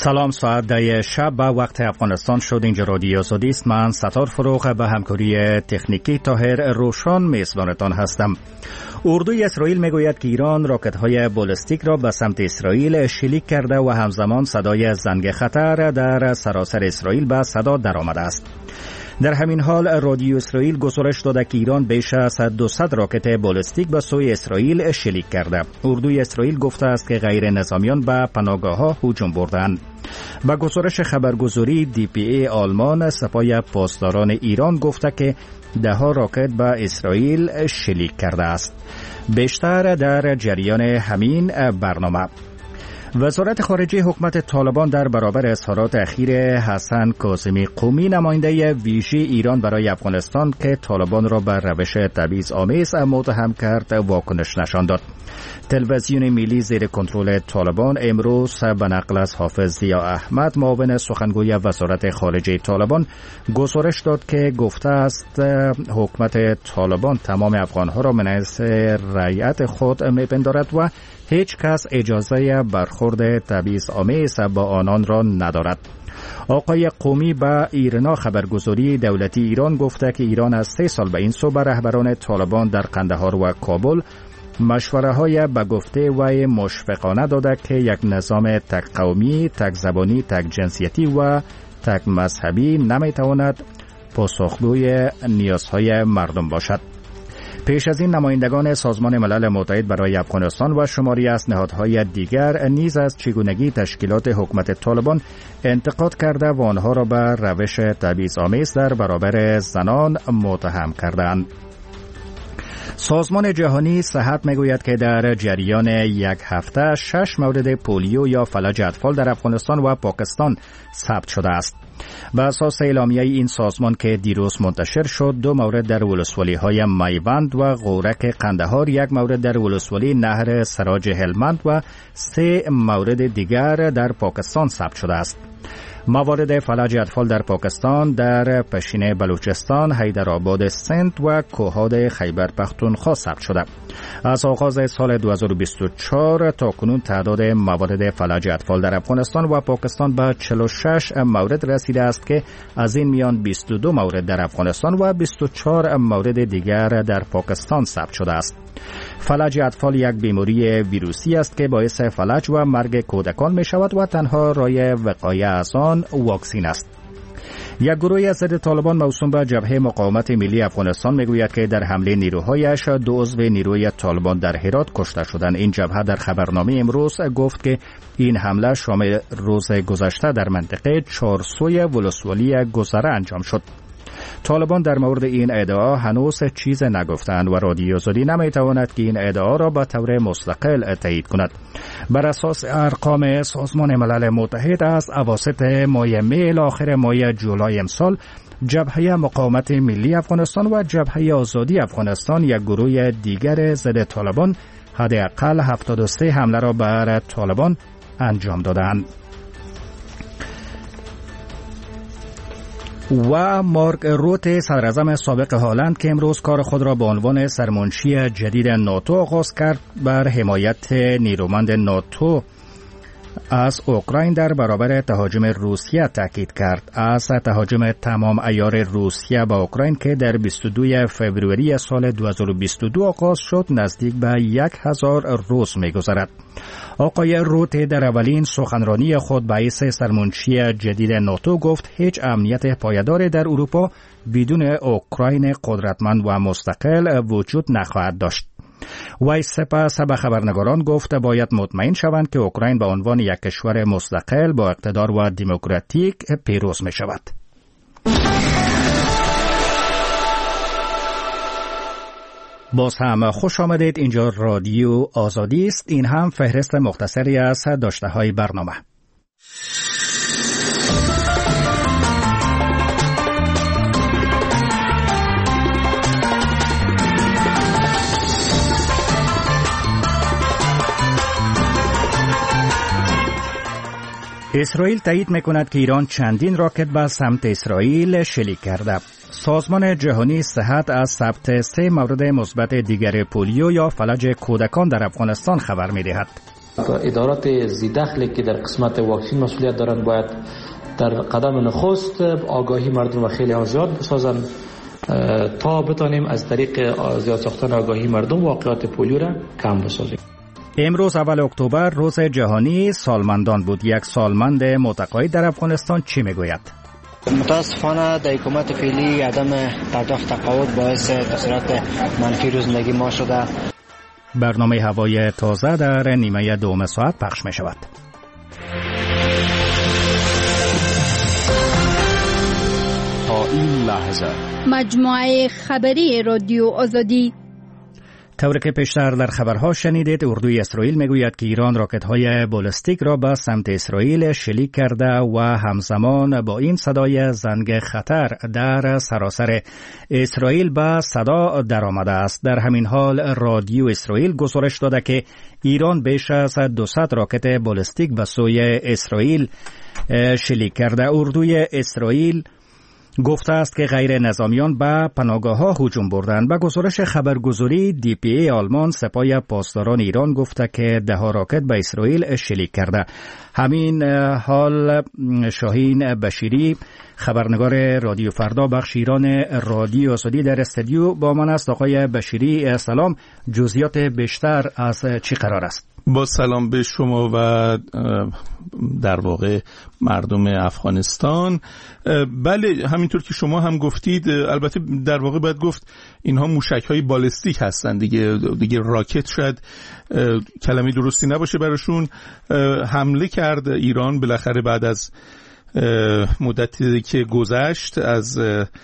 سلام، ساعت 10 شب به وقت افغانستان شد. اینجا رادیو آزادی است. من ستار فروغ به همکاری تکنیکی طاهر روشان میزبانتان هستم. اردوی اسرائیل میگوید که ایران راکت‌های بالستیک را به سمت اسرائیل شلیک کرده و همزمان صدای زنگ خطر در سراسر اسرائیل به صدا درآمده است. در همین حال رادیو اسرائیل گزارش داده که ایران بیش از 200 راکت بالستیک به سوی اسرائیل شلیک کرده. اردوی اسرائیل گفته است که غیر نظامیان به پناهگاه‌ها هجوم بردند. با گزارش خبرگزاری DPA آلمان، سپاه پاسداران ایران گفته که 10 راکت به اسرائیل شلیک کرده است. بیشتر در جریان همین برنامه. وزارت خارجه حکومت طالبان در برابر اظهارات اخیر حسن کاظمی قمی، نماینده ویژه ایران برای افغانستان که طالبان را بر روش تبعیض‌آمیز متهم کرد، واکنش نشان داد. تلویزیون ملی زیر کنترل طالبان امروز به نقل از حافظ ضیا احمد، معاون سخنگوی وزارت خارجه طالبان، گزارش داد که گفته است حکومت طالبان تمام افغانها را من حیث رعیت خود میپندارد و هیچ کس اجازه برخورد تبعیض‌آمیز با آنان را ندارد. آقای قمی به ایرنا خبرگزاری دولتی ایران گفته که ایران از 3 سال به این سو به رهبران طالبان در قندهار و کابل مشوره های به گفته و مشفقانه داده که یک نظام تک قومی، تک زبانی، تک جنسیتی و تک مذهبی نمیتواند پاسخگوی نیازهای مردم باشد. پیش از این نمایندگان سازمان ملل متحد برای افغانستان و شماری از نهادهای دیگر نیز از چگونگی تشکیلات حکومت طالبان انتقاد کرده و آنها را به روش تبعیض‌آمیز در برابر زنان متهم کردند. سازمان جهانی صحت میگوید که در جریان یک هفته 6 مورد پولیو یا فلج اطفال در افغانستان و پاکستان ثبت شده است. به اساس اعلامیه این سازمان که دیروز منتشر شد، 2 مورد در ولسوالی‌های میوند و غورک قندهار، 1 مورد در ولسوالی نهر سراج هلمند و 3 مورد دیگر در پاکستان ثبت شده است. موارد فلج اطفال در پاکستان در پشین بلوچستان، حیدرآباد سند و کوهاد خیبر پختونخوا ثبت شده. از آغاز سال 2024 تا کنون تعداد موارد فلج اطفال در افغانستان و پاکستان به 46 مورد رسیده است که از این میان 22 مورد در افغانستان و 24 مورد دیگر در پاکستان ثبت شده است. فلج اطفال یک بیماری ویروسی است که باعث فلج و مرگ کودکان می شود و تنها راه وقایع از آن واکسین است. یک گروه از ضد طالبان موسوم به جبهه مقاومت ملی افغانستان میگوید که در حمله نیروهایش 2 عضو نیروی طالبان در هرات کشته شدند. این جبهه در خبرنامه امروز گفت که این حمله شامل روز گذشته در منطقه چارسوی ولسوالی گذره انجام شد. طالبان در مورد این ادعا هنوز چیز نگفتند و رادیو آزادی نمیتواند که این ادعا را به طور مستقل تایید کند. بر اساس ارقام سازمان ملل متحد از اواسط ماه می الی آخر ماه جولای امسال، جبهه مقاومت ملی افغانستان و جبهه آزادی افغانستان، یک گروه دیگر ضد طالبان، حداقل 73 حمله را بر طالبان انجام دادند. و مارک روت، صدراعظم سابق هلند که امروز کار خود را به عنوان سرمنشی جدید ناتو آغاز کرد، بر حمایت نیرومند ناتو از اوکراین در برابر تهاجم روسیه تاکید کرد. از تهاجم تمام عیار روسیه به اوکراین که در 22 فوریه سال 2022 آغاز شد، نزدیک به 1000 روز می‌گذرد. آقای روت در اولین سخنرانی خود به حیث سرمنشی جدید ناتو گفت هیچ امنیت پایدار در اروپا بدون اوکراین قدرتمند و مستقل وجود نخواهد داشت. وی سپس به خبرنگاران گفت باید مطمئن شوند که اوکراین به عنوان یک کشور مستقل با اقتدار و دموکراتیک پیروز می شود. باز هم خوش آمدید. اینجا رادیو آزادی است. این هم فهرست مختصری از داشته های برنامه. اسرائیل تایید میکند که ایران چندین راکت به سمت اسرائیل شلیک کرده. سازمان جهانی صحت از ثبت 3 مورد مثبت دیگر پولیو یا فلج کودکان در افغانستان خبر می‌دهد. ادارات ذی‌دخلی که در قسمت واکسین مسئولیت دارند باید در قدم نخست آگاهی مردم و خیلی ها زیاد بسازن تا بتانیم از طریق زیاد ساختن آگاهی مردم واقعات پولیو را کم بسازیم. امروز اول اکتبر روز جهانی سالمندان بود. یک سالمند متقاعد در افغانستان چی میگوید؟ متاسفانه در حکومت فعلی عدم پرداخت تقاعد باعث تاثیرات منفی رو زندگی ما شده. برنامه هوای تازه در نیمه دوم ساعت پخش می شود. تا این لحظه مجموعه خبری رادیو آزادی. طوری که پیشتر در خبرها شنیدید، اردوی اسرائیل میگوید که ایران راکت‌های بالستیک را به سمت اسرائیل شلیک کرده و همزمان با این صدای زنگ خطر در سراسر اسرائیل به صدا درآمده است. در همین حال رادیو اسرائیل گزارش داده که ایران بیش از 200 راکت بالستیک به سوی اسرائیل شلیک کرده. اردوی اسرائیل گفته است که غیر نظامیان به پناهگاه‌ها هجوم بردند. به گزارش خبرگزاری DPA آلمان، سپاه پاسداران ایران گفته که 10 راکت به اسرائیل شلیک کرده. همین حال شاهین بشیری، خبرنگار رادیو فردا بخش ایران رادیو آزادی در استودیو با من است. آقای بشیری سلام، جزئیات بیشتر از چی قرار است؟ با سلام به شما و در واقع مردم افغانستان. بله، همینطور که شما هم گفتید، البته در واقع باید گفت اینها موشک‌های بالستیک هستند دیگه راکت شاید کلمه درستی نباشه براشون. حمله کرد ایران بالاخره بعد از مدتی که گذشت از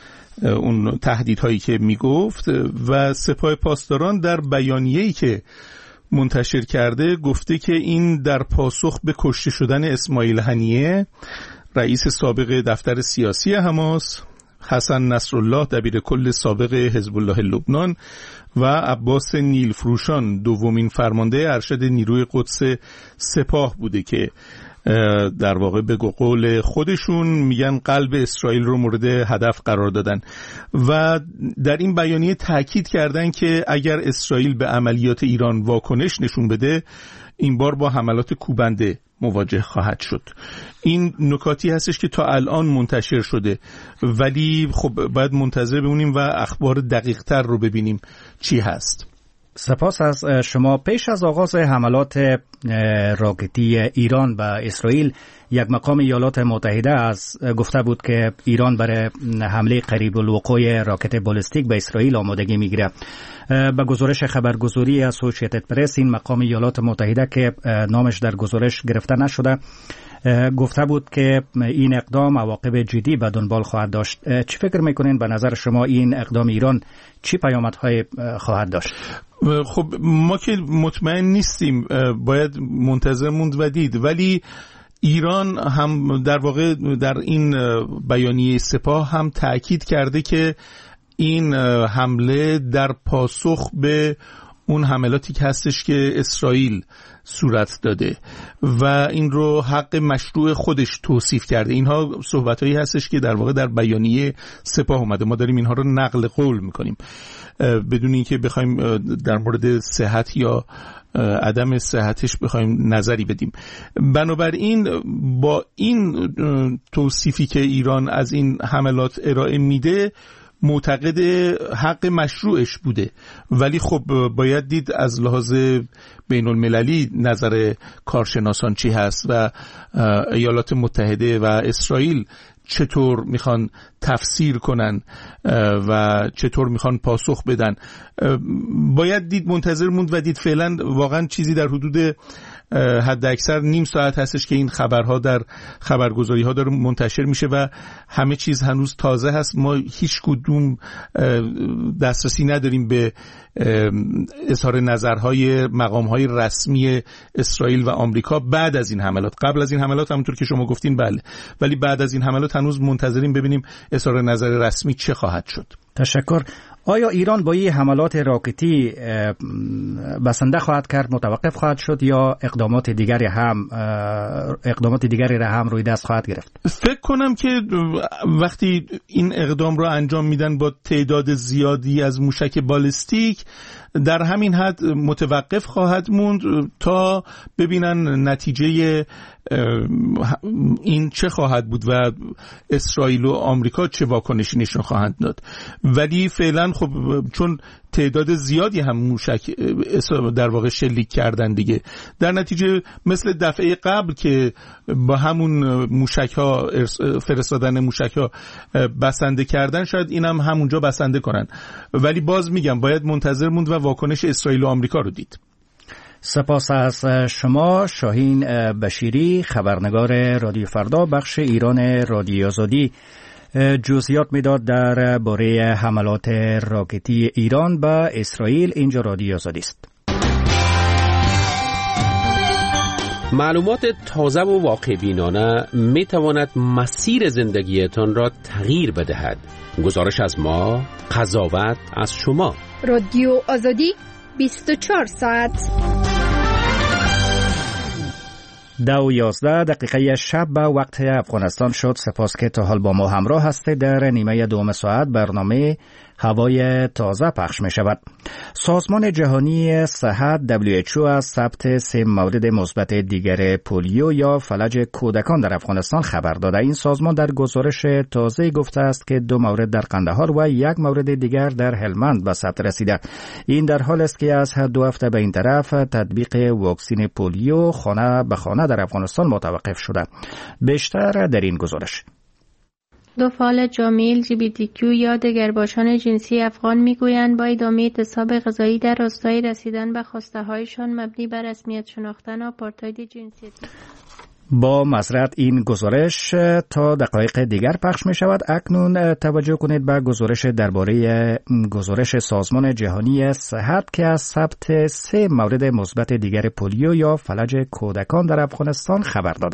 اون تهدیدهایی که میگفت و سپاه پاسداران در بیانیه‌ای که منتشر کرده گفته که این در پاسخ به کشته شدن اسماعیل هنیه، رئیس سابق دفتر سیاسی حماس، حسن نصرالله دبیر کل سابق حزب الله لبنان و عباس نیلفروشان دومین فرمانده ارشد نیروی قدس سپاه بوده که در واقع به قول خودشون میگن قلب اسرائیل رو مورد هدف قرار دادن و در این بیانیه تاکید کردن که اگر اسرائیل به عملیات ایران واکنش نشون بده، این بار با حملات کوبنده مواجه خواهد شد. این نکاتی هستش که تا الان منتشر شده، ولی خب باید منتظر بمونیم و اخبار دقیق تر رو ببینیم چی هست. سپاس از شما. پیش از آغاز حملات راکتی ایران به اسرائیل، یک مقام ایالات متحده گفته بود که ایران برای حمله قریب الوقوع راکت بالستیک به اسرائیل آمادگی میگیره. به گزارش خبرگزاری اسوسییتد پرس، این مقام ایالات متحده که نامش در گزارش گرفته نشده گفته بود که این اقدام عواقب جدی به دنبال خواهد داشت. چی فکر میکنین به نظر شما این اقدام ایران چی پیامدهای خواهد داشت؟ خب ما که مطمئن نیستیم، باید منتظر موند و دید، ولی ایران هم در واقع در این بیانیه سپاه هم تأکید کرده که این حمله در پاسخ به اون حملاتی که هستش که اسرائیل صورت داده و این رو حق مشروع خودش توصیف کرده. اینها صحبتایی هستش که در واقع در بیانیه سپاه اومده. ما داریم اینها رو نقل قول میکنیم بدون اینکه بخوایم در مورد صحت یا عدم صحتش بخوایم نظری بدیم. بنابراین با این توصیفی که ایران از این حملات ارائه میده، معتقد حق مشروعش بوده، ولی خب باید دید از لحاظ بین المللی نظر کارشناسان چی هست و ایالات متحده و اسرائیل چطور میخوان تفسیر کنن و چطور میخوان پاسخ بدن. باید دید، منتظر موند و دید. فعلا واقعا چیزی در حدود حد اکثر نیم ساعت هستش که این خبرها در خبرگزاری ها داره منتشر میشه و همه چیز هنوز تازه هست. ما هیچ کدوم دسترسی نداریم به اظهار نظرهای مقامهای رسمی اسرائیل و آمریکا بعد از این حملات. قبل از این حملات همونطور که شما گفتین بله، ولی بعد از این حملات هنوز منتظریم ببینیم اظهار نظر رسمی چه خواهد شد. تشکر. آیا ایران با این حملات راکتی بسنده خواهد کرد، متوقف خواهد شد یا اقدامات دیگری را هم روی دست خواهد گرفت؟ فکر کنم که وقتی این اقدام را انجام میدن با تعداد زیادی از موشک بالستیک، در همین حد متوقف خواهد موند تا ببینن نتیجه این چه خواهد بود و اسرائیل و آمریکا چه واکنشی نشون خواهند داد. ولی فعلا خب چون تعداد زیادی هم موشک در واقع شلیک کردن دیگه، در نتیجه مثل دفعه قبل که با همون موشک ها فرستادن موشک ها بسنده کردن، شاید اینم همونجا بسنده کنن. ولی باز میگم باید منتظر موند و واکنش اسرائیل و آمریکا رو دید. سپاس از شما شاهین بشیری، خبرنگار رادیو فردا بخش ایران رادیو آزادی، جزئیات میداد در باره حملات راکتی ایران به اسرائیل. اینجا رادیو آزادی است. معلومات تازه و واقع بینانه می تواند مسیر زندگیتان را تغییر بدهد. گزارش از ما، قضاوت از شما. رادیو آزادی 24 ساعت. 2:11 شب به وقت افغانستان شد. سپاس که تا حال با ما همراه هستید. در نیمه دوم ساعت برنامه هوای تازه پخش می شود. سازمان جهانی صحت WHO از ثبت 3 مورد مثبت دیگر پولیو یا فلج کودکان در افغانستان خبر داده. این سازمان در گزارش تازه گفته است که 2 مورد در قندهار و 1 مورد دیگر در هلمند به ثبت رسیده. این در حال است که از 2 هفته به این طرف تطبیق واکسن پولیو خانه به خانه در افغانستان متوقف شده. بیشتر در این گزارش. 2 فعال جامعه LGBTQ یا دگرباشان جنسی افغان میگویند با ادامه اعتصاب غذایی در راستای رسیدن به خواسته‌هایشان مبنی بر رسمیت شناختن آپارتاید جنسیتی. با مسرت این گزارش تا دقایق دیگر پخش می شود. اکنون توجه کنید به گزارش درباره گزارش سازمان جهانی صحت که از ثبت 3 مورد مثبت دیگر پولیو یا فلج کودکان در افغانستان خبر داده.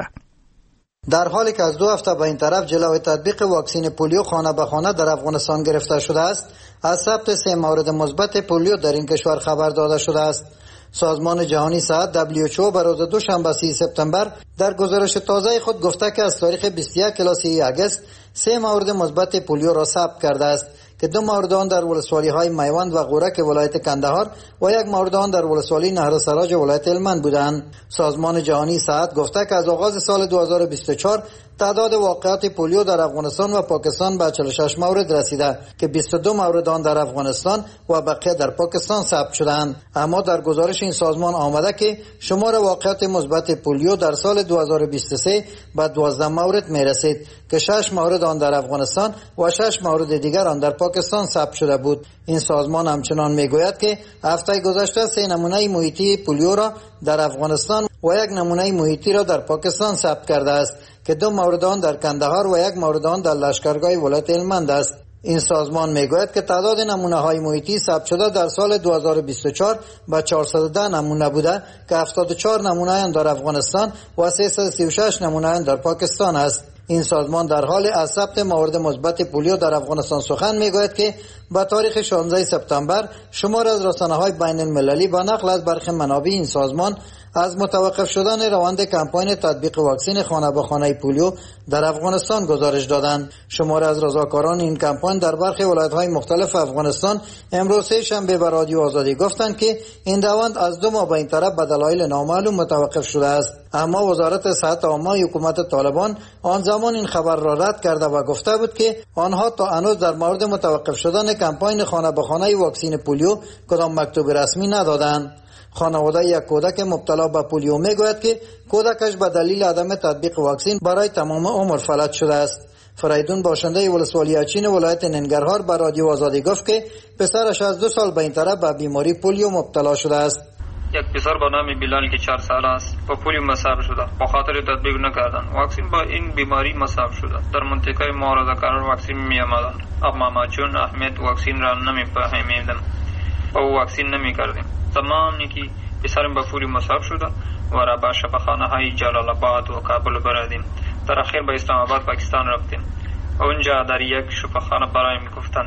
در حالی که از 2 هفته به این طرف جلوی تطبیق واکسن پولیو خانه به خانه در افغانستان گرفته شده است، از ثبت 3 مورد مثبت پولیو در این کشور خبر داده شده است. سازمان جهانی صحت WHO بر روز دوشنبه 30 سپتامبر در گزارش تازه خود گفته که از تاریخ 21 الی 30 اگست 3 مورد مثبت پولیو را ثبت کرده است که 2 مورد آن در ولسوالی‌های میوند و غورک ولایت کندهار و 1 مورد آن در ولسوالی نهر سراج ولایت هلمند بودند. سازمان جهانی صحت گفته که از آغاز سال 2024 تعداد واقعات پولیو در افغانستان و پاکستان به 46 مورد رسیده که 22 مورد آن در افغانستان و بقیه در پاکستان ثبت شدند. اما در گزارش این سازمان آمده که شمار واقعات مثبت پولیو در سال 2023 به 12 مورد می رسید که 6 مورد آن در افغانستان و 6 مورد دیگر آن در پاکستان ثبت شده بود. این سازمان همچنان می گوید که هفته گذشته 3 نمونه محیطی پولیو را در افغانستان و 1 نمونه محیطی را در پاکستان ثبت کرده است که 2 مورد آن در کندهار و 1 مورد آن در لشکرگاه ولایت هلمند است. این سازمان میگوید که تعداد نمونه های محیطی ثبت شده در سال 2024 به 410 نمونه بوده که 74 نمونه آن در افغانستان و 336 نمونه آن در پاکستان است. این سازمان در حال از ثبت موارد مثبت پولیو در افغانستان سخن میگوید که با تاریخ 16 سپتامبر شمار از رسانه‌های بین المللی با نقل از برخی منابع این سازمان از متوقف شدن روند کمپاین تطبیق واکسن خانه به خانه پولیو در افغانستان گزارش دادند. شمار از رضاکاران این کمپاین در برخی ولایت‌های مختلف افغانستان امروز شنبه به رادیو آزادی گفتند که این روند از 2 ماه به این طرف به دلایل نامعلوم متوقف شده است. اما وزارت صحت عامه حکومت طالبان آن زمان این خبر را رد کرده و گفته بود که آنها تا هنوز در مورد متوقف شدن کمپاین خانه به خانه واکسن پولیو کدام مکتوب رسمی ندادند. خانواده یک کودک مبتلا به پولیو میگوید که کودکش به دلیل عدم تطبیق واکسن برای تمام عمر فلج شده است. فریدون باشنده ولسوالی اچین ولایت ننگرهار به رادیو آزادی گفت که پسرش از 2 سال به این طرف به بیماری پولیو مبتلا شده است. یک پسر با نام بیلال که 4 ساله است با پولیو مصاب شده، به خاطر تطبیق نکردن واکسن با این بیماری مصاب شده. در منطقه ما رضاکاران واکسن می آمدند، اما ما چون اهمیت واکسن را نمی‌فهمیدیم و واکسن نمی‌کردیم. زمانی که پسرم با پولیو مصاب شده و را به شفاخانه‌های جلال آباد و کابل بردیم. در اخیر به اسلام آباد پاکستان رفتیم و اونجا در یک شفاخانه برای میگفتن که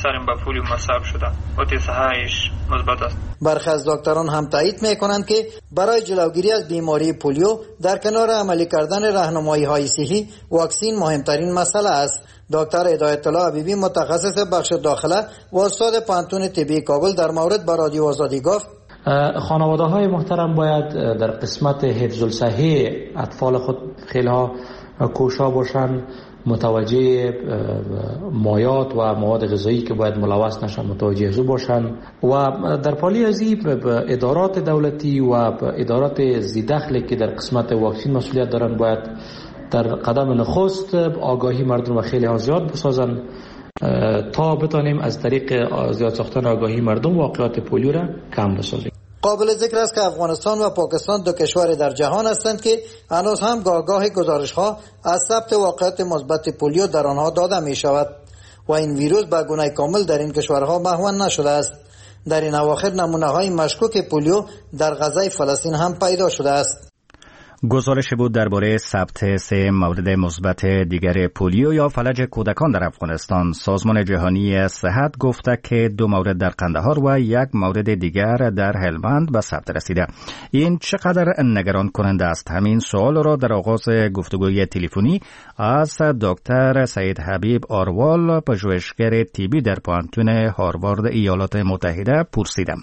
اکثر به پولیو مصاب شده و تصحیحش مثبت است. برخی از دکتران هم تایید میکنند که برای جلوگیری از بیماری پولیو در کنار عملی کردن راهنمایی‌های صحی واکسین مهمترین مسئله است. دکتر هدایت الله حبیبی متخصص بخش داخله و استاد پانتون طبی کابل در مورد با رادیو آزادی گفت خانواده های محترم باید در قسمت حفظ الصحه اطفال خود خیلی ها کوشا باشند، متوجه مایات و مواد غذایی که باید ملوث نشن متوجه ازو باشند و در پالی ازی ادارات دولتی و ادارات ذی‌دخل که در قسمت واکسین مسئولیت دارند باید در قدم نخست آگاهی مردم و خیلی ها زیاد بسازن تا بتانیم از طریق زیاد ساختن آگاهی مردم واقعات پولیو را کم بسازیم. قابل ذکر است که افغانستان و پاکستان دو کشور در جهان هستند که هنوز هم گاه گزارش‌ها از ثبت واقعات مثبت پولیو در آنها داده می شود و این ویروس به گونه کامل در این کشورها محو نشده است. در این اواخر نمونه‌های مشکوک پولیو در غزه فلسطین هم پیدا شده است. گزارش بود درباره ثبت 3 مورد مثبت دیگر پولیو یا فلج کودکان در افغانستان. سازمان جهانی صحت گفته که 2 مورد در قندهار و 1 مورد دیگر در هلمند به ثبت رسیده. این چقدر نگران کننده است؟ همین سوال را در آغاز گفتگوی تلفنی از دکتر سعید حبیب آروال، پژوهشگر طبی در پانتون هاروارد ایالات متحده پرسیدم.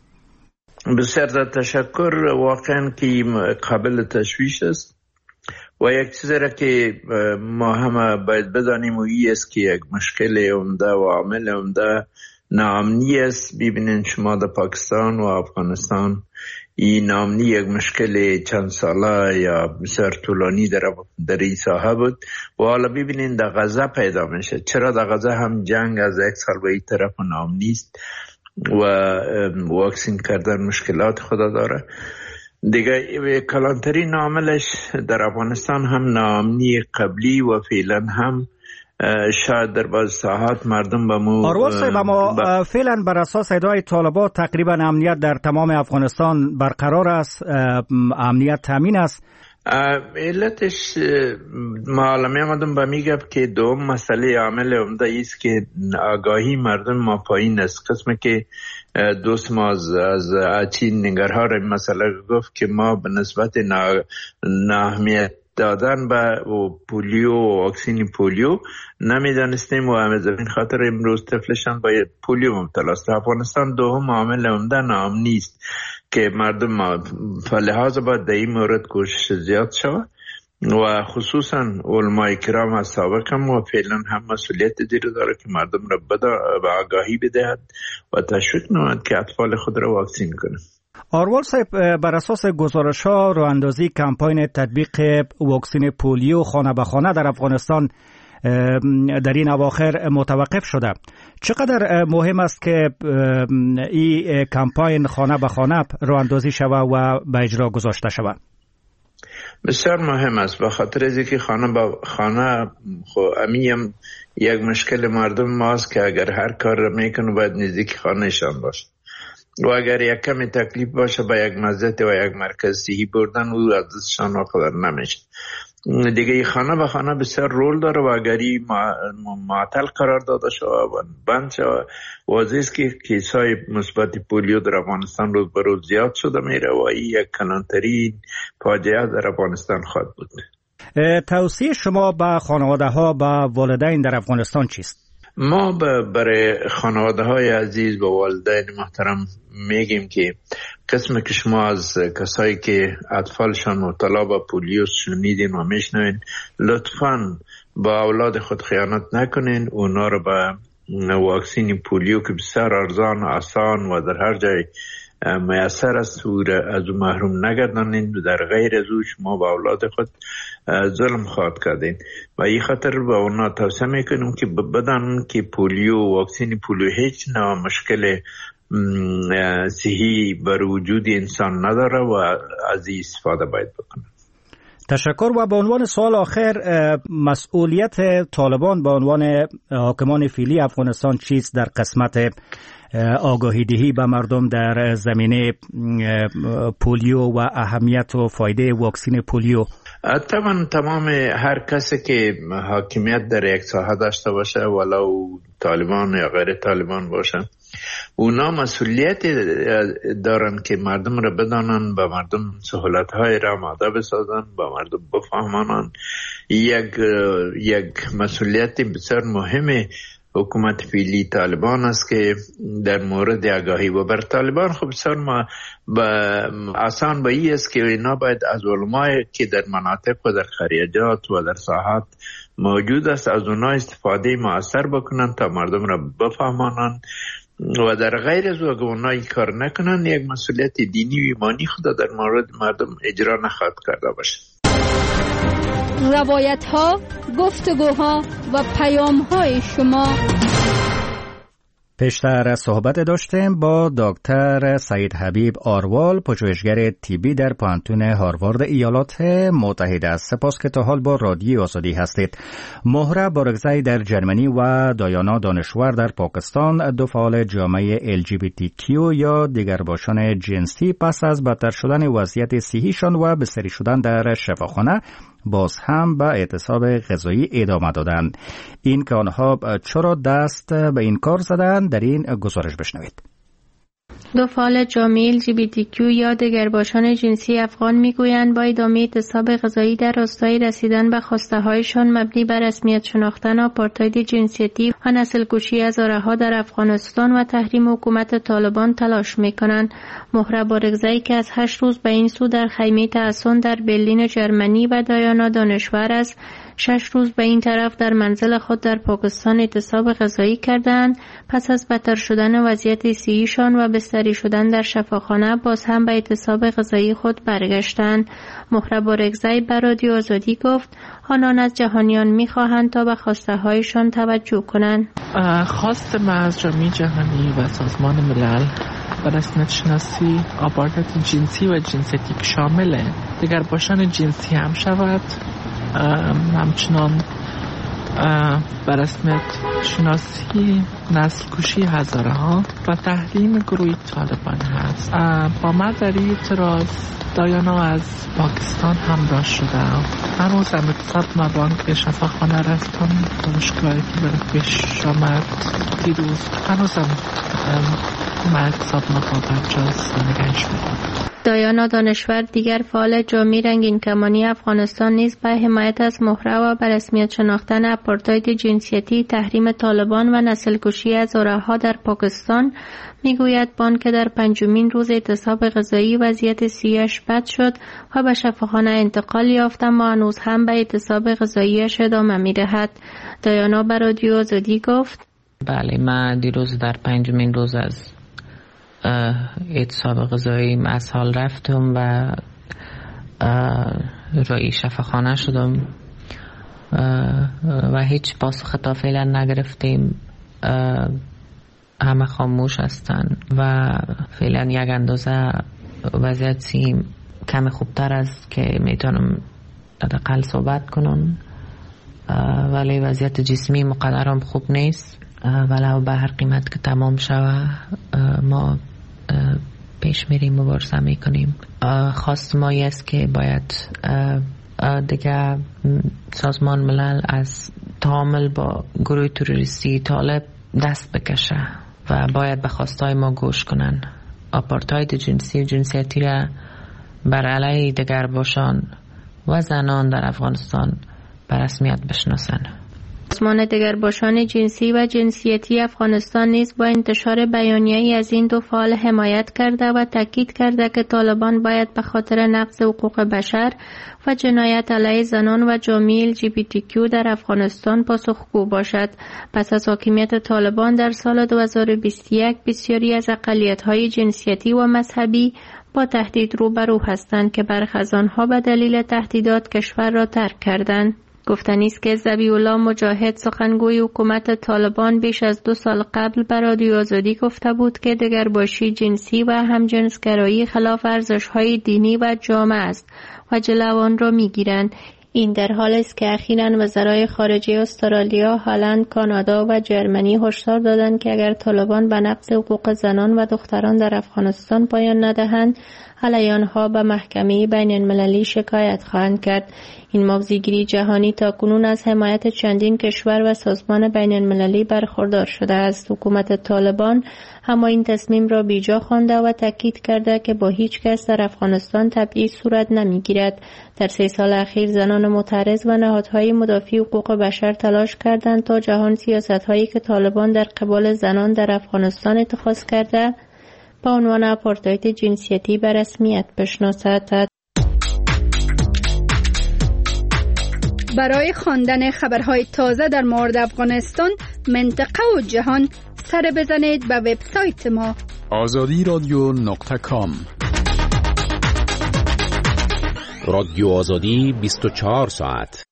بسیار تشکر. واقعا که قابل تشویش است و یک چیزی را که ما همه باید بدانیم و این است که یک مشکل عمده و عامل عمده ناامنی است. ببینید شما در پاکستان و افغانستان این ناامنی یک مشکل چند ساله یا بسیار طولانی در این ساحه بود و حالا ببینید در غزه پیدا میشه. چرا در غزه هم جنگ از یک سال به این طرف ناامنی است و واکسین کردن مشکلات خدا داره دیگه. کلانترین عاملش در افغانستان هم ناامنی قبلی و فعلا هم شاید در بعض ساحات مردم به مو آروال صاحب، اما فعلا بر اساس ادعای طالبان تقریبا امنیت در تمام افغانستان برقرار است، امنیت تامین است. علتش معلومه آمدم به میگم که دوم مسئله عامل عمده است که آگاهی مردم ما پایین است. قسمه که دوست ما از چین نگرها این مسئله گفت که ما به نسبت ناهمیت دادن به پولیو و واکسین پولیو نمیدانستیم و همه زمین خاطر امروز طفلشان با پولیو مبتلا است. افغانستان دوم عامل عمده ناامنی است که مردم فلحاظ باید در این مورد کوشش زیاد شود و خصوصا علمای کرام از سابق هم و فعلا هم مسئولیت دیره داره که مردم را به آگاهی بدهد و تشویق نماید که اطفال خود را واکسین کنند. آروال صاحب، بر اساس گزارش‌ها راه‌اندازی کمپاین تطبیق واکسن پولیو خانه به خانه در افغانستان در این اواخر متوقف شده. چقدر مهم است که این کمپاین خانه به خانه راه‌اندازی شود و به اجرا گذاشته شود؟ بسیار مهم است، به خاطر از اینکه خانه به خانه امیم یک مشکل مردم ماست که اگر هر کار را میکنه باید نزدیک خانهشان باشه و اگر یک کمی تکلیف باشه با یک مزد و یک مرکز صحی بردن او از دستشان آخر نمیشه. دیگه خانه به خانه بسیار رول داره و اگری معطل قرار داده شود و بند شود واضح است که کیسای مثبت پولیو در افغانستان روز به روز زیاد شده میره و این یک کلانترین فاجعه در افغانستان خواهد بود. توصیه شما به خانواده ها و والدین در افغانستان چیست؟ ما برای خانواده های عزیز و والدین محترم میگیم که قسم که شما از کسایی که اطفالشان مبتلا به پولیو شنیدین و میشنوین لطفاً با اولاد خود خیانت نکنین. اونا رو به واکسین پولیو که بسیار ارزان و آسان و در هر جای میسر است او از او محروم نگردانین. در غیر از او شما با اولاد خود ظلم خواهد کردین و این خاطر به اونا توصیه میکنیم که بدانن که پولیو واکسین پولیو هیچ نوع مشکل صحی بر وجود انسان نداره و از این استفاده باید بکنه. تشکر. و به عنوان سوال آخر، مسئولیت طالبان به عنوان حاکمان فعلی افغانستان چیست در قسمت آگاهی دهی به مردم در زمینه پولیو و اهمیت و فایده واکسن پولیو؟ طبعا تمام هر کسی که حاکمیت در یک ساحه داشته باشه، ولو طالبان یا غیر طالبان باشه، اونا مسئولیت دارن که مردم را بدانن، به مردم سهولت‌های را آماده بسازن، به مردم بفهمانن. یک مسئولیت بسیار مهمه حکومت فعلی طالبان است که در مورد آگاهی و بر طالبان خب بسیار آسان به این است که اینا باید از علمای که در مناطق و در خریجات و در ساحات موجود است از اونا استفاده مؤثر بکنن تا مردم را بفهمانن و در غیر از اونایی کار نکنن، یک مسئولیت دینی و ایمانی خود در مورد مردم اجرا نخواهد کرده باشه. روایت ها، گفتگوها و پیام های شما. پیشتر صحبت داشتیم با دکتر سعید حبیب آروال، پژوهشگر طبی در پانتون هاروارد ایالات متحده. سپاس که تا حال با رادیو آزادی هستید. مهره بارگزای در جرمنی و دایانا دانشور در پاکستان، دو فعال جامعه LGBTQ یا دیگرباشان جنسی، پس از بدتر شدن وضعیت صحیشان و بستری شدن در شفاخانه باز هم به اعتصاب غذایی ادامه دادند. این که آنها چرا دست به این کار زدند در این گزارش بشنوید. دو فعال جامعه LGBTQ یا دیگرباشان جنسی افغان میگویند با ادامه اعتصاب غذایی در راستای رسیدن به خواسته‌هایشان مبنی بر رسمیت شناختن آپارتاید جنسیتی و نسل‌کشی هزارها در افغانستان و تحریم حکومت طالبان تلاش می‌کنند. مهره بارگزایی که از 8 روز به این سو در خیمه تحصن در برلین جرمنی و دایانا دانشور است، 6 روز به این طرف در منزل خود در پاکستان اعتصاب غذایی کردند. پس از بدتر شدن وضعیت صحیشان و بستری شدن در شفاخانه باز هم به اعتصاب غذایی خود برگشتند. مهره بارگزایی به رادیو آزادی گفت آنان از جهانیان می‌خواهند تا به خواسته هایشان توجه کنند. خواست ما از جامعه جهانی و سازمان ملل و رسمیت شناسی آپارتاید جنسی و جنسیتی که شامل دیگرباشان جنسی هم شود، همچنان بر رسمیت شناسی نسل کشی هزارها و تحریم گروه طالبان هست. با ما در این اعتراض دایانا از پاکستان همراه شده. هنوز هم اقتصاد مبانک شفاخانه رفتم با مشکلاتی که برای پیش آمد دیروز هنوز هم ما اقتصاد مبانک جاز نگهش میکنم. دایانا دانشور دیگر فعال جامعه رنگین کمانی افغانستان نیز به حمایت از مهره و به رسمیت شناختن آپارتاید جنسیتی، تحریم طالبان و نسل کشی هزارها در پاکستان میگوید بان که در 5مین روز اعتصاب غذایی وضعیت صحیش بد شد و به شفاخانه انتقال یافت، اما هنوز هم به اعتصاب غذاییش ادامه می‌دهد. دایانا به رادیو آزادی گفت بله، من دیروز در 5مین روز از اعتصاب غذایی از حال رفتم و روی شفاخانه شدم و هیچ پاسخ تا فعلا نگرفتیم. همه خاموش هستن و فعلا یک اندازه وضعیت سیم کم خوبتر است که میتونم حداقل صحبت کنم، ولی وضعیت جسمی مقدرم خوب نیست. ولو به هر قیمت که تمام شود ما پیش میریم، مبارزه میکنیم. خواست ما است که باید دیگه سازمان ملل از تعامل با گروه تروریستی طالب دست بکشه و باید به خواستهای ما گوش کنن. آپارتاید جنسی و جنسیتی را بر علیه دیگرباشان و زنان در افغانستان به رسمیت بشناسن. سازمان دیگرباشان جنسی و جنسیتی افغانستان نیز با انتشار بیانیه‌ای از این دو فعال حمایت کرده و تاکید کرده که طالبان باید به خاطر نقض حقوق بشر و جنایت علیه زنان و جامعه LGBTQ در افغانستان پاسخگو باشد. پس از حاکمیت طالبان در سال 2021 بسیاری از اقلیت‌های جنسیتی و مذهبی با تهدید روبرو هستند که برخی از آنها به دلیل تهدیدات کشور را ترک کردند. گفتنی است که ذبیح الله مجاهد سخنگوی حکومت طالبان بیش از 2 سال قبل به رادیو آزادی گفته بود که دگرباشی جنسی و همجنسگرایی خلاف ارزش‌های دینی و جامعه است و جلو آن را می‌گیرند. این در حالی است که اخیراً وزرای خارجه استرالیا، هلند، کانادا و جرمنی هشدار دادند که اگر طالبان به نقض حقوق زنان و دختران در افغانستان پایان ندهند، علیه آنها به محکمه بین المللی شکایت خواهند کرد. این موضوعگیری جهانی تاکنون از حمایت چندین کشور و سازمان بین المللی برخوردار شده است. حکومت طالبان اما این تصمیم را بیجا خوانده و تاکید کرده که با هیچ کس در افغانستان تبعیض صورت نمیگیرد. در 3 سال اخیر زنان معترض و نهادهای مدافع حقوق بشر تلاش کردند تا جهان سیاست‌هایی که طالبان در قبال زنان در افغانستان اتخاذ کرده با عنوان آپارتاید جنسیتی به رسمیت بشناسد. برای خواندن خبرهای تازه در مورد افغانستان، منطقه و جهان، سر بزنید به وبسایت ما azadiradio.com. رادیو آزادی 24 ساعت.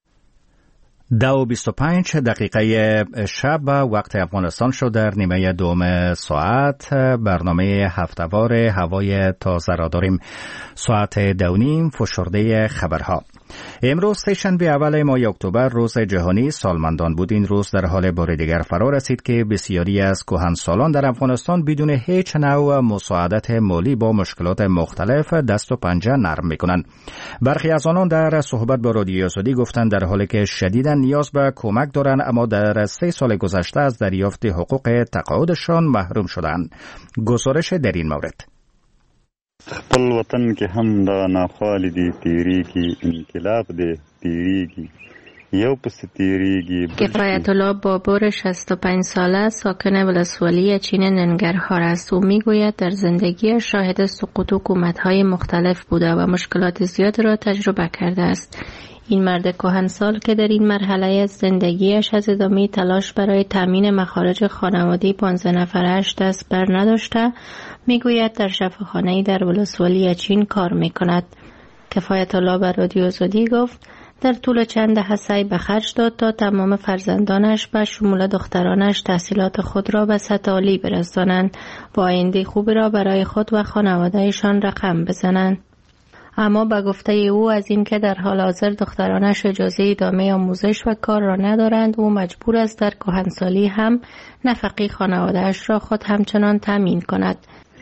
2:25 دقیقه شب وقت افغانستان شد. در نیمه دوم ساعت برنامه هفته‌وار هوای تازه را داریم. ساعت 2:30 فشرده خبرها. امروز سه‌شنبه اول ماه اکتبر روز جهانی سالمندان بود. این روز در حال بار دیگر فرا رسید که بسیاری از کهنسالان در افغانستان بدون هیچ نوع مساعدت مالی با مشکلات مختلف دست و پنجه نرم میکنند. برخی از آنان در صحبت با رادیو آزادی گفتند در حالی که شدیداً نیاز به کمک دارند اما در 3 سال گذشته از دریافت حقوق تقاعدشان محروم شدند. گزارش در این مورد. خپل وطن کې هم دا ناخوالې دي تیریږي، انقلاب دی تیریږي، یو پس تیریږي. کفایت الله بابور 65 ساله ساکن ولسوالی چین ننگرهار است. او میگوید در زندگی شاهد سقوط حکومت‌های مختلف بوده و مشکلات زیاد را تجربه کرده است. این مرد کهنسال که در این مرحله از زندگیش از ادامه تلاش برای تامین مخارج خانواده 15 نفرش دست بر نداشته، میگوید در شفاخانه‌ای در ولسوالی چین کار میکند. کفایت الله به رادیو آزادی گفت در طول چند دهه سعی به خرج داد تا تمام فرزندانش به شمول دخترانش تحصیلات خود را به سطح عالی برسانند و آینده خوبی را برای خود و خانوادهشان رقم بزنند. اما به گفته او از این که در حال حاضر دخترانش اجازه ادامه آموزش و کار را ندارند، او مجبور است در کهنسالی هم نفقه خانواده‌اش را خود همچنان تامین کند.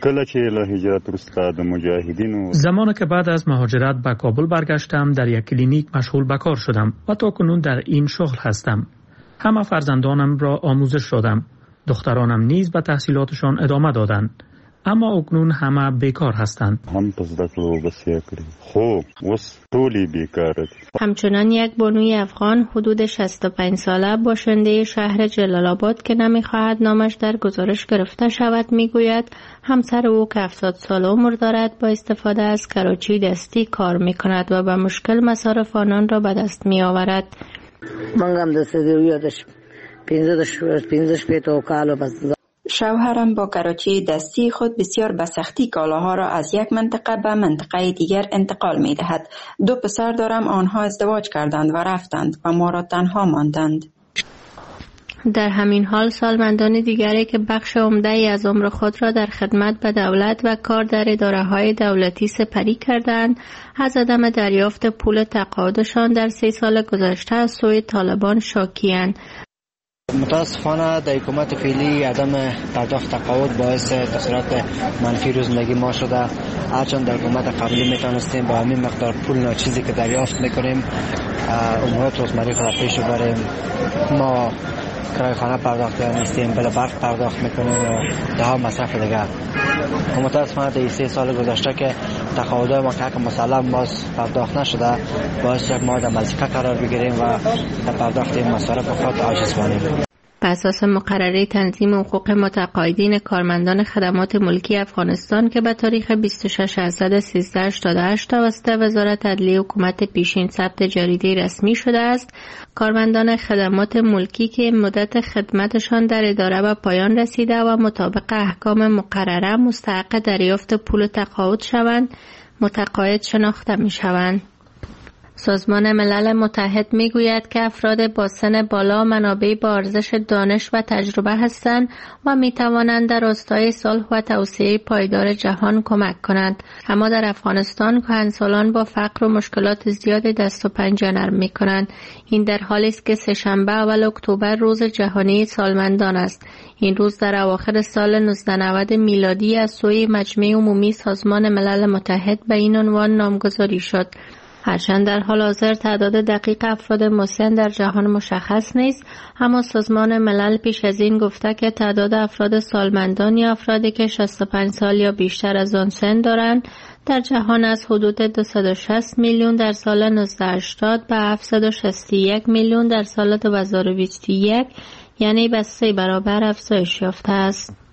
زمانی که بعد از مهاجرت به کابل برگشتم در یک کلینیک مشغول به کار شدم و تا کنون در این شغل هستم. همه فرزندانم را آموزش دادم. دخترانم نیز به تحصیلاتشان ادامه دادند. اما اکنون همه بیکار هستند. همچنان یک بانوی افغان حدود 65 ساله باشنده شهر جلال آباد که نمیخواهد نامش در گزارش گرفته شود میگوید همسر او که 70 سال عمر دارد با استفاده از کراچی دستی کار میکند و به مشکل مصارف آنان را به دست میآورد. شوهرم با کراچی دستی خود بسیار به سختی کالاها را از یک منطقه به منطقه دیگر انتقال می دهد. 2 پسر دارم، آنها ازدواج کردند و رفتند و ما را تنها ماندند. در همین حال سالمندان دیگری که بخش عمده از عمر خود را در خدمت به دولت و کار در اداره‌های دولتی سپری کردند، از عدم دریافت پول تقاعدشان در 3 سال گذشته از سوی طالبان شاکی‌اند. متاسفانه در حکومت فعلی عدم پرداخت تقاعد باعث تاثیرات منفی رو زندگی ما شده. هرچند در حکومت قبلی میتونستیم با همین مقدار پول ناچیزی که دریافت میکنیم امورات روزمره خود پیش ببریم. ما کرایه خانه پرداخت نیستیم، بل برق پرداخت میکنیم و ده ها مصرف دیگه. متاسفانه در 3 سال گذشته که تقاعد ما که مسلم باز پرداخت نشده باعث یک مورد مزیقه قرار بگیریم و در پرداخت این مصارف خود عاجز مانیم. بر اساس مقرره تنظیم حقوق متقاعدین کارمندان خدمات ملکی افغانستان که به تاریخ 26 اذار 1388 توسط وزارت عدلیه حکومت پیشین ثبت جریده رسمی شده است، کارمندان خدمات ملکی که مدت خدمتشان در اداره به پایان رسیده و مطابق احکام مقرره مستحق دریافت پول تقاعد شوند، متقاعد شناخته می شوند. سازمان ملل متحد میگوید که افراد با سن بالا منابع با ارزش دانش و تجربه هستند و میتوانند در راستای صلح و توسعه پایدار جهان کمک کنند. اما در افغانستان کهنسالان با فقر و مشکلات زیاد دست و پنجه نرم میکنند. این در حالی است که سه‌شنبه اول اکتبر روز جهانی سالمندان است. این روز در اواخر سال 1990 میلادی از سوی مجمع عمومی سازمان ملل متحد به این عنوان نامگذاری شد. هرچند در حال حاضر تعداد دقیق افراد مسن در جهان مشخص نیست، اما سازمان ملل پیش از این گفته که تعداد افراد سالمندان یا افرادی که 65 سال یا بیشتر از آن سن دارند در جهان از حدود 260 میلیون در سال 1980 به 761 میلیون در سال 2021 یعنی به 3 برابر افزایش یافته است.